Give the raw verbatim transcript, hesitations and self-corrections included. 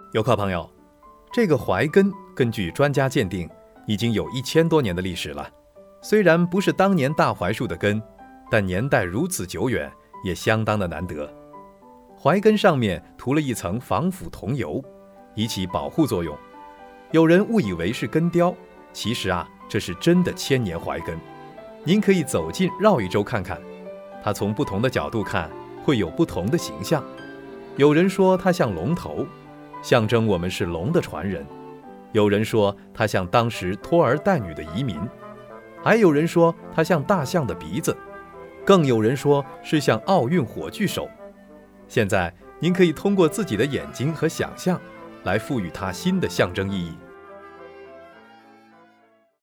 游客朋友，这个怀根根据专家鉴定，已经有一千多年的历史了。虽然不是当年大槐树的根，但年代如此久远，也相当的难得。槐根上面涂了一层防腐桐油，以起保护作用。有人误以为是根雕，其实啊，这是真的千年槐根。您可以走近绕一周看看，它从不同的角度看，会有不同的形象。有人说它像龙头，象征我们是龙的传人；有人说它像当时托儿带女的移民；还有人说它像大象的鼻子；更有人说是像奥运火炬手。现在您可以通过自己的眼睛和想象，来赋予它新的象征意义。